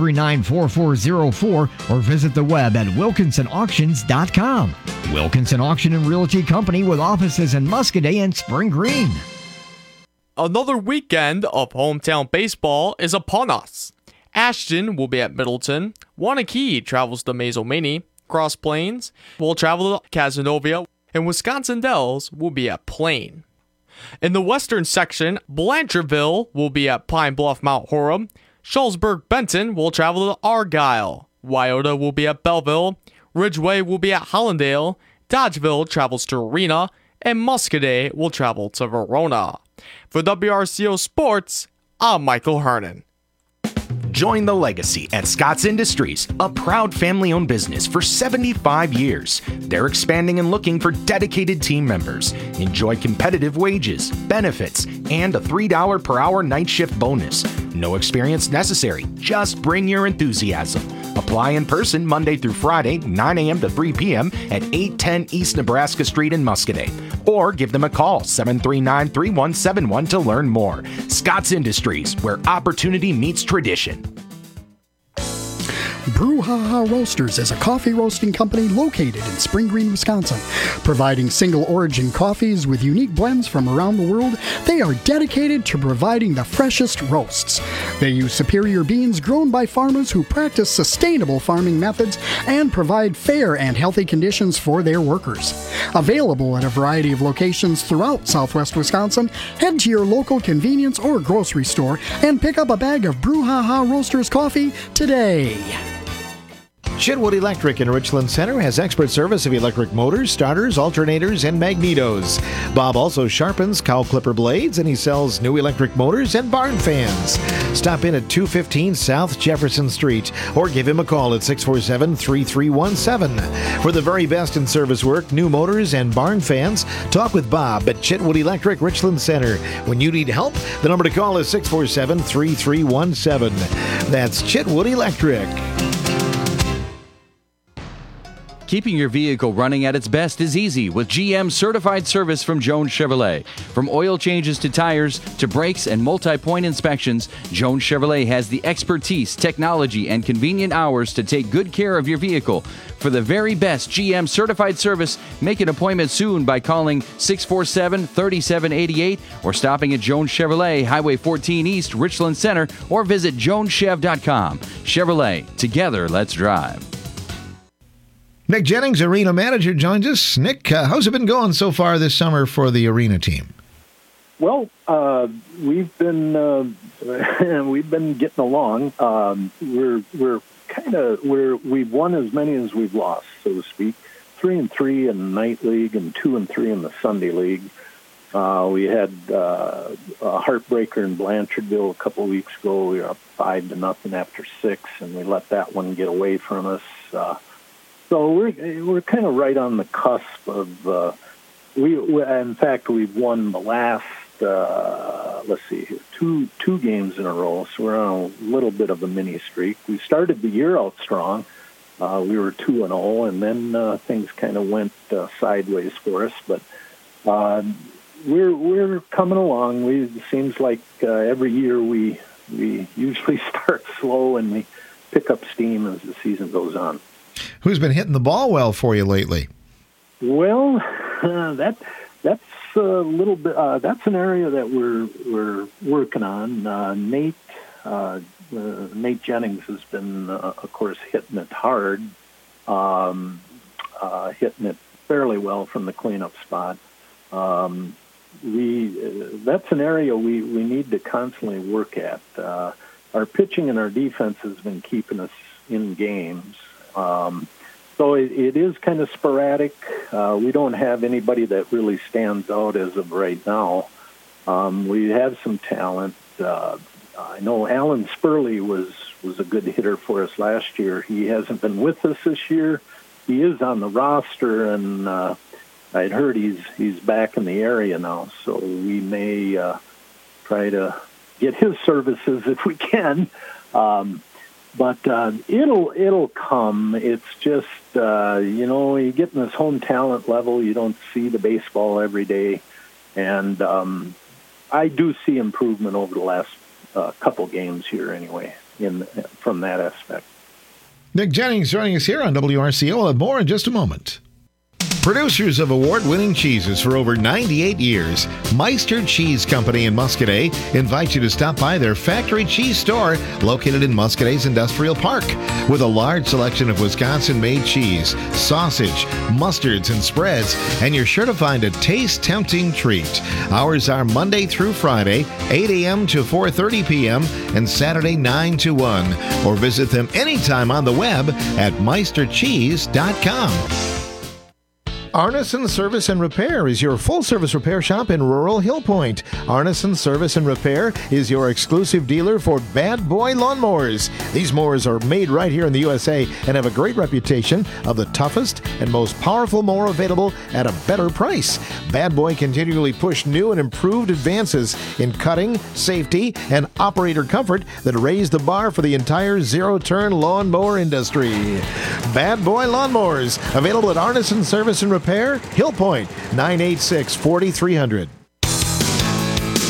739-4404 or visit the web at wilkinsonauctions.com. Wilkinson Auction and Realty Company, with offices in Muscoda and Spring Green. Another weekend of hometown baseball is upon us. Ashton will be at Middleton. Waunakee travels to Mazomanie. Cross Plains will travel to Cazenovia. And Wisconsin Dells will be at Plain. In the western section, Blanchardville will be at Pine Bluff Mount Horeb. Shullsburg-Benton will travel to Argyle. Wyoto will be at Belleville. Ridgeway will be at Hollandale. Dodgeville travels to Arena. And Muscoda will travel to Verona. For WRCO Sports, I'm Michael Hernan. Join the legacy at Scott's Industries, a proud family-owned business for 75 years. They're expanding and looking for dedicated team members. Enjoy competitive wages, benefits, and a $3 per hour night shift bonus. No experience necessary. Just bring your enthusiasm. Apply in person Monday through Friday, 9 a.m. to 3 p.m. at 810 East Nebraska Street in Muscoda. Or give them a call, 739-3171 to learn more. Scott's Industries, where opportunity meets tradition. Brouhaha Roasters is a coffee roasting company located in Spring Green, Wisconsin. Providing single origin coffees with unique blends from around the world, they are dedicated to providing the freshest roasts. They use superior beans grown by farmers who practice sustainable farming methods and provide fair and healthy conditions for their workers. Available at a variety of locations throughout southwest Wisconsin, head to your local convenience or grocery store and pick up a bag of Brouhaha Roasters coffee today. Chitwood Electric in Richland Center has expert service of electric motors, starters, alternators, and magnetos. Bob also sharpens cow clipper blades, and he sells new electric motors and barn fans. Stop in at 215 South Jefferson Street or give him a call at 647-3317. For the very best in service work, new motors, and barn fans, talk with Bob at Chitwood Electric Richland Center. When you need help, the number to call is 647-3317. That's Chitwood Electric. Keeping your vehicle running at its best is easy with GM certified service from Jones Chevrolet. From oil changes to tires to brakes and multi-point inspections, Jones Chevrolet has the expertise, technology, and convenient hours to take good care of your vehicle. For the very best GM certified service, make an appointment soon by calling 647-3788 or stopping at Jones Chevrolet, Highway 14 East, Richland Center, or visit joneschev.com. Chevrolet, together, let's drive. Nick Jennings, Arena Manager, joins us. Nick, how's it been going so far this summer for the Arena team? Well, we've been getting along. We've won as many as we've lost, so to speak. 3-3 in the night league and 2-3 in the Sunday league. We had a heartbreaker in Blanchardville a couple of weeks ago. We were up 5-0 after 6, and we let that one get away from us. So we're kind of right on the cusp of. In fact, we've won the last. Let's see here, two games in a row. So we're on a little bit of a mini streak. We started the year out strong. We were 2-0, and then things kind of went sideways for us. But we're coming along. It seems like every year we usually start slow and we pick up steam as the season goes on. Who's been hitting the ball well for you lately? Well, that's a little bit. That's an area that we're working on. Nate Jennings has been, of course, hitting it hard, hitting it fairly well from the cleanup spot. That's an area we need to constantly work at. Our pitching and our defense has been keeping us in games. So it is kind of sporadic. We don't have anybody that really stands out as of right now. We have some talent. I know Alan Spurley was a good hitter for us last year. He hasn't been with us this year. He is on the roster, and I'd heard he's back in the area now. So we may try to get his services if we can. But it'll come. It's just, you get in this home talent level, you don't see the baseball every day. And I do see improvement over the last couple games here anyway, from that aspect. Nick Jennings joining us here on WRCO. We'll have more in just a moment. Producers of award-winning cheeses for over 98 years, Meister Cheese Company in Muscadet invite you to stop by their factory cheese store located in Muscadet's Industrial Park. With a large selection of Wisconsin-made cheese, sausage, mustards, and spreads, and you're sure to find a taste-tempting treat. Hours are Monday through Friday, 8 a.m. to 4:30 p.m., and Saturday 9 to 1. Or visit them anytime on the web at meistercheese.com. Arneson Service and Repair is your full-service repair shop in rural Hill Point. Arneson Service and Repair is your exclusive dealer for Bad Boy lawnmowers. These mowers are made right here in the USA and have a great reputation of the toughest and most powerful mower available at a better price. Bad Boy continually push new and improved advances in cutting, safety, and operator comfort that raise the bar for the entire zero-turn lawnmower industry. Bad Boy lawnmowers, available at Arneson Service and Repair, Hill Point, 986-4300.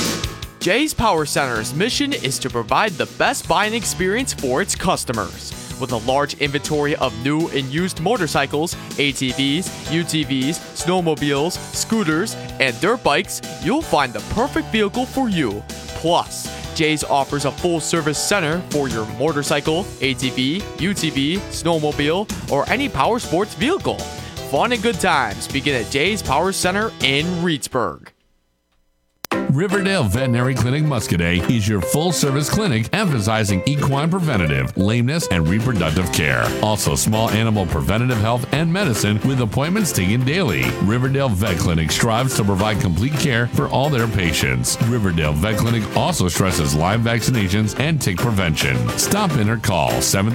Jay's Power Center's mission is to provide the best buying experience for its customers. With a large inventory of new and used motorcycles, ATVs, UTVs, snowmobiles, scooters, and dirt bikes, you'll find the perfect vehicle for you. Plus, Jay's offers a full-service center for your motorcycle, ATV, UTV, snowmobile, or any power sports vehicle. Fun and good times begin at Jay's Power Center in Reedsburg. Riverdale Veterinary Clinic Muscadet is your full-service clinic emphasizing equine preventative, lameness, and reproductive care. Also, small animal preventative health and medicine with appointments taken daily. Riverdale Vet Clinic strives to provide complete care for all their patients. Riverdale Vet Clinic also stresses live vaccinations and tick prevention. Stop in or call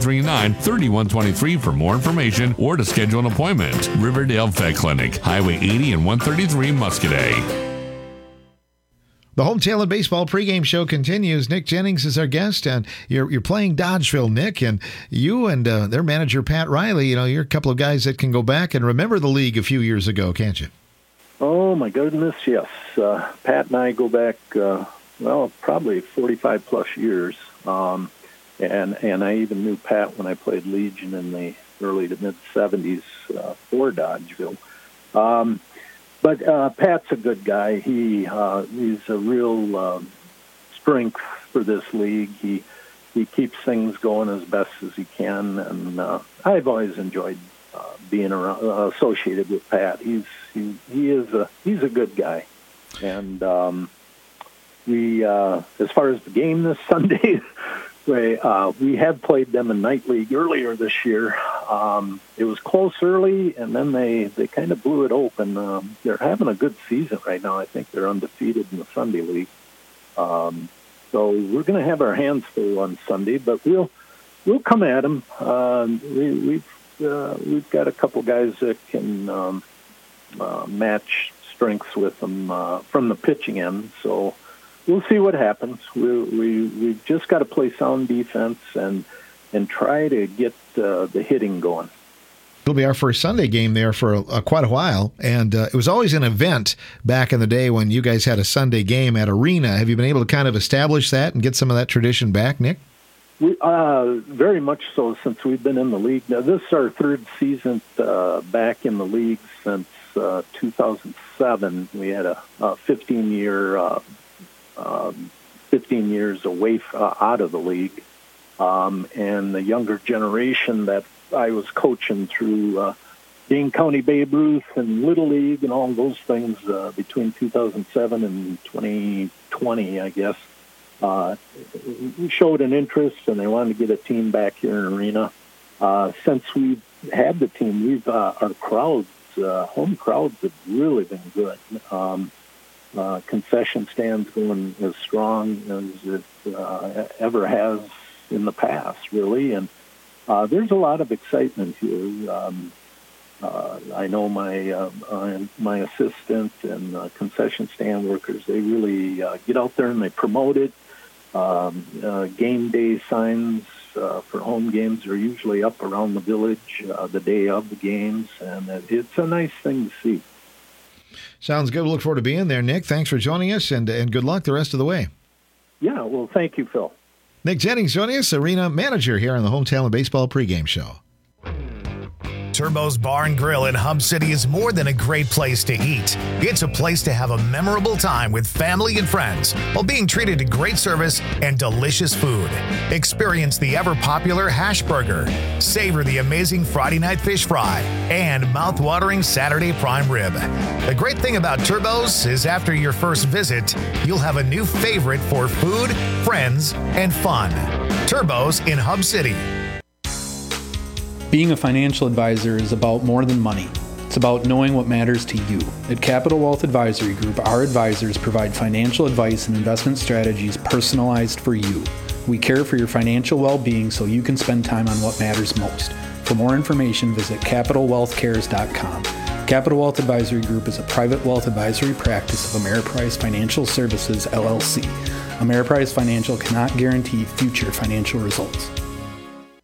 739-3123 for more information or to schedule an appointment. Riverdale Vet Clinic, Highway 80 and 133 Muscadet. The Home Talent Baseball pregame show continues. Nick Jennings is our guest, and you're playing Dodgeville, Nick, and you and their manager, Pat Riley, you're a couple of guys that can go back and remember the league a few years ago, can't you? Oh, my goodness, yes. Pat and I go back, probably 45-plus years, and I even knew Pat when I played Legion in the early to mid-'70s for Dodgeville. But Pat's a good guy. He's a real strength for this league. He keeps things going as best as he can, and I've always enjoyed being associated with Pat. He's a good guy, and we as far as the game this Sunday. We had played them in night league earlier this year. It was close early, and then they kind of blew it open. They're having a good season right now. I think they're undefeated in the Sunday league. So we're going to have our hands full on Sunday, but we'll come at them. We've got a couple guys that can match strengths with them from the pitching end. So we'll see what happens. We've just got to play sound defense and try to get the hitting going. It'll be our first Sunday game there for quite a while, and it was always an event back in the day when you guys had a Sunday game at Arena. Have you been able to kind of establish that and get some of that tradition back, Nick? We very much so since we've been in the league. Now, this is our third season back in the league since 2007. We had a 15-year 15 years away out of the league, and the younger generation that I was coaching through Dane County Babe Ruth and Little League and all those things between 2007 and 2020, I guess, showed an interest, and they wanted to get a team back here in Arena. Since we've had the team, our crowds, home crowds, have really been good. Concession stands going as strong as it ever has in the past, really, and there's a lot of excitement here. I know my assistant and concession stand workers, they really get out there and they promote it. Game day signs for home games are usually up around the village the day of the games, and it's a nice thing to see. Sounds good. We'll look forward to being there, Nick. Thanks for joining us, and good luck the rest of the way. Yeah, well, thank you, Phil. Nick Jennings joining us, Arena manager here on the Home Talent Baseball pregame show. Turbo's Bar and Grill in Hub City is more than a great place to eat. It's a place to have a memorable time with family and friends while being treated to great service and delicious food. Experience the ever-popular hash burger, savor the amazing Friday night fish fry, and mouth-watering Saturday prime rib. The great thing about Turbo's is after your first visit, you'll have a new favorite for food, friends, and fun. Turbo's in Hub City. Being a financial advisor is about more than money. It's about knowing what matters to you. At Capital Wealth Advisory Group, our advisors provide financial advice and investment strategies personalized for you. We care for your financial well-being so you can spend time on what matters most. For more information, visit CapitalWealthCares.com. Capital Wealth Advisory Group is a private wealth advisory practice of Ameriprise Financial Services, LLC. Ameriprise Financial cannot guarantee future financial results.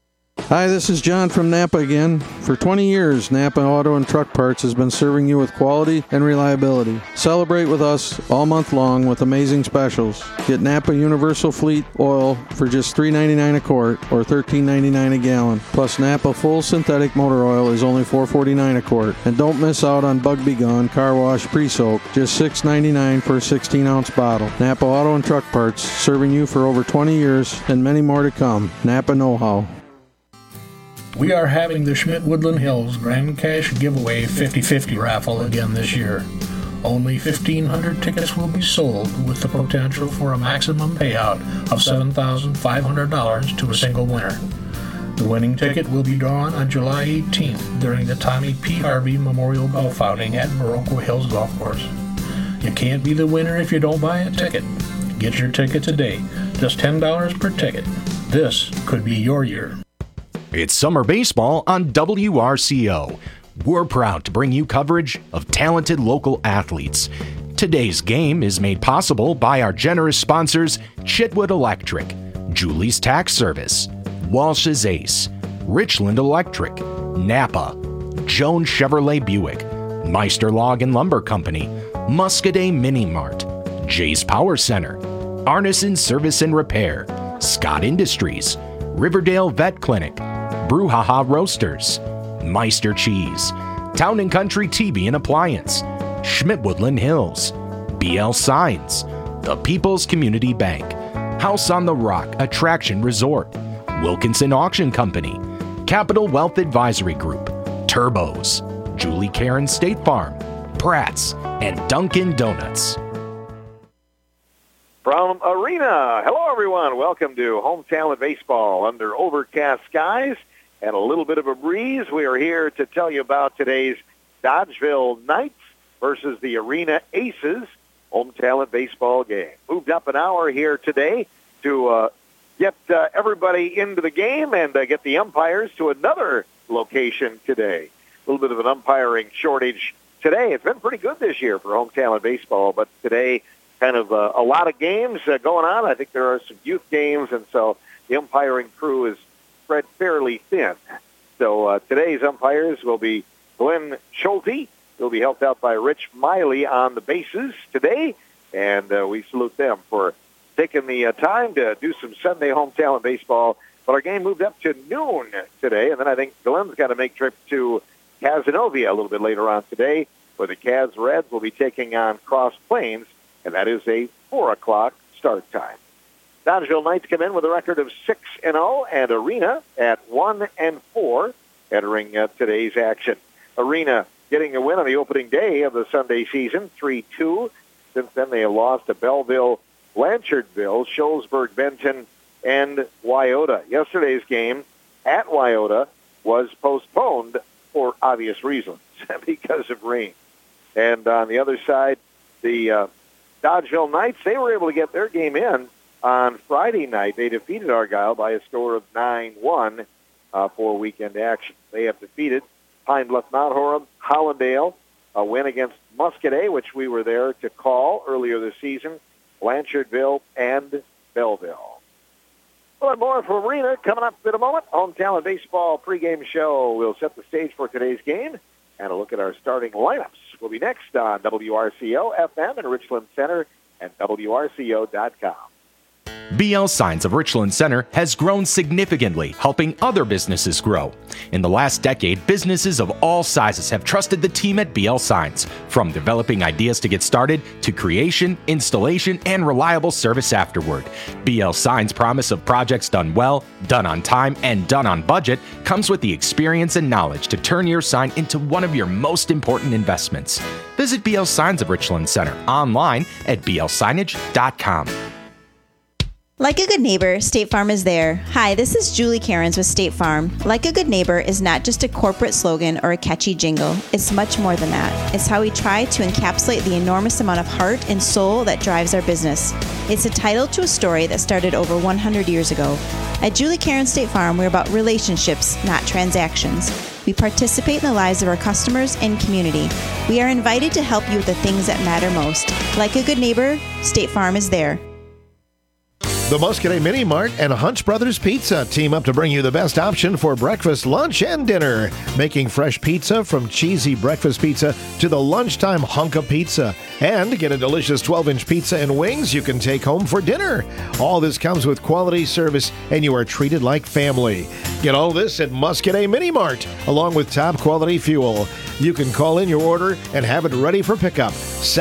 Hi, this is John from Napa again. For 20 years, Napa Auto and Truck Parts has been serving you with quality and reliability. Celebrate with us all month long with amazing specials. Get Napa Universal Fleet Oil for just $3.99 a quart or $13.99 a gallon. Plus Napa Full Synthetic Motor Oil is only $4.49 a quart. And don't miss out on Bug Be Gone Car Wash Pre-Soak, just $6.99 for a 16-ounce bottle. Napa Auto and Truck Parts, serving you for over 20 years and many more to come. Napa Know-How. We are having the Schmidt Woodland Hills Grand Cash Giveaway 50-50 raffle again this year. Only 1,500 tickets will be sold with the potential for a maximum payout of $7,500 to a single winner. The winning ticket will be drawn on July 18th during the Tommy P. Harvey Memorial Golf Outing at Baroque Hills Golf Course. You can't be the winner if you don't buy a ticket. Get your ticket today, just $10 per ticket. This could be your year. It's summer baseball on WRCO. We're proud to bring you coverage of talented local athletes. Today's game is made possible by our generous sponsors, Chitwood Electric, Julie's Tax Service, Walsh's Ace, Richland Electric, Napa, Jones Chevrolet Buick, Meister Log and Lumber Company, Muscadet Mini Mart, Jay's Power Center, Arneson Service and Repair, Scott Industries, Riverdale Vet Clinic, Brouhaha Roasters, Meister Cheese, Town & Country TV and Appliance, Schmidt Woodland Hills, BL Signs, The People's Community Bank, House on the Rock Attraction Resort, Wilkinson Auction Company, Capital Wealth Advisory Group, Turbos, Julie Karen State Farm, Pratt's, and Dunkin' Donuts. From Arena, hello everyone. Welcome to Home Talent Baseball under overcast skies and a little bit of a breeze. We are here to tell you about today's Dodgeville Knights versus the Arena Aces Home Talent Baseball game. Moved up an hour here today to get everybody into the game and get the umpires to another location today. A little bit of an umpiring shortage today. It's been pretty good this year for Home Talent Baseball, but today kind of a lot of games going on. I think there are some youth games, and so the umpiring crew is spread fairly thin. So today's umpires will be Glenn Schulte. He'll be helped out by Rich Miley on the bases today, and we salute them for taking the time to do some Sunday Home Talent Baseball. But our game moved up to noon today, and then I think Glenn's got to make a trip to Cazenovia a little bit later on today, where the Caz Reds will be taking on Cross Plains, and that is a 4 o'clock start time. Dodgeville Knights come in with a record of 6-0, and Arena at 1-4 entering today's action. Arena getting a win on the opening day of the Sunday season, 3-2. Since then, they have lost to Belleville, Blanchardville, Shullsburg, Benton, and Wyoda. Yesterday's game at Wyoda was postponed for obvious reasons because of rain. And on the other side, the Dodgeville Knights, they were able to get their game in on Friday night. They defeated Argyle by a score of 9-1 for weekend action. They have defeated Pine Bluff, Mount Horeb, Hollandale, a win against Muscadet, which we were there to call earlier this season, Blanchardville, and Belleville. Well, more from Arena coming up in a moment. Home Talent Baseball pregame show will set the stage for today's game, and a look at our starting lineups will be next on WRCO FM in Richland Center and WRCO.com. BL Signs of Richland Center has grown significantly, helping other businesses grow. In the last decade, businesses of all sizes have trusted the team at BL Signs, from developing ideas to get started to creation, installation, and reliable service afterward. BL Signs' promise of projects done well, done on time, and done on budget comes with the experience and knowledge to turn your sign into one of your most important investments. Visit BL Signs of Richland Center online at blsignage.com. Like a good neighbor, State Farm is there. Hi, this is Julie Cairns with State Farm. Like a good neighbor is not just a corporate slogan or a catchy jingle. It's much more than that. It's how we try to encapsulate the enormous amount of heart and soul that drives our business. It's a title to a story that started over 100 years ago. At Julie Cairns State Farm, we're about relationships, not transactions. We participate in the lives of our customers and community. We are invited to help you with the things that matter most. Like a good neighbor, State Farm is there. The Muscadet Mini Mart and Hunch Brothers Pizza team up to bring you the best option for breakfast, lunch, and dinner. Making fresh pizza from cheesy breakfast pizza to the lunchtime hunk of pizza. And get a delicious 12-inch pizza and wings you can take home for dinner. All this comes with quality service, and you are treated like family. Get all this at Muscadet Mini Mart, along with top quality fuel. You can call in your order and have it ready for pickup.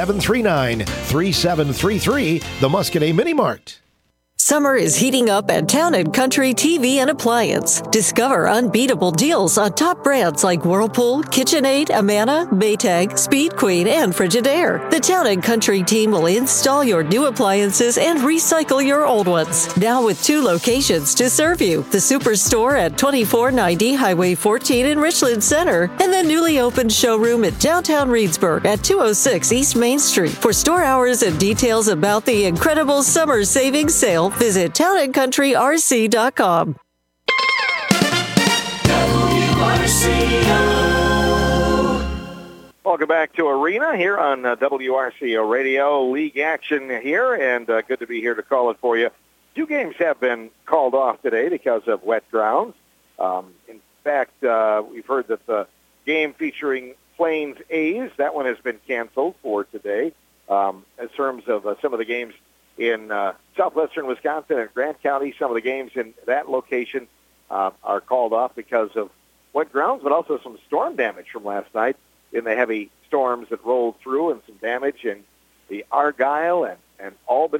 739-3733, the Muscadet Mini Mart. Summer is heating up at Town & Country TV and Appliance. Discover unbeatable deals on top brands like Whirlpool, KitchenAid, Amana, Maytag, Speed Queen, and Frigidaire. The Town & Country team will install your new appliances and recycle your old ones. Now with 2 locations to serve you. The Superstore at 2490 Highway 14 in Richland Center, and the newly opened showroom at downtown Reedsburg at 206 East Main Street. For store hours and details about the incredible summer savings sale, visit townandcountryrc.com. Welcome back to Arena here on WRCO Radio. League action here, and good to be here to call it for you. 2 games have been called off today because of wet grounds. In fact, we've heard that the game featuring Plains A's, that one has been canceled for today. In terms of some of the games in southwestern Wisconsin and Grant County, some of the games in that location are called off because of wet grounds, but also some storm damage from last night in the heavy storms that rolled through, and some damage in the Argyle and Albany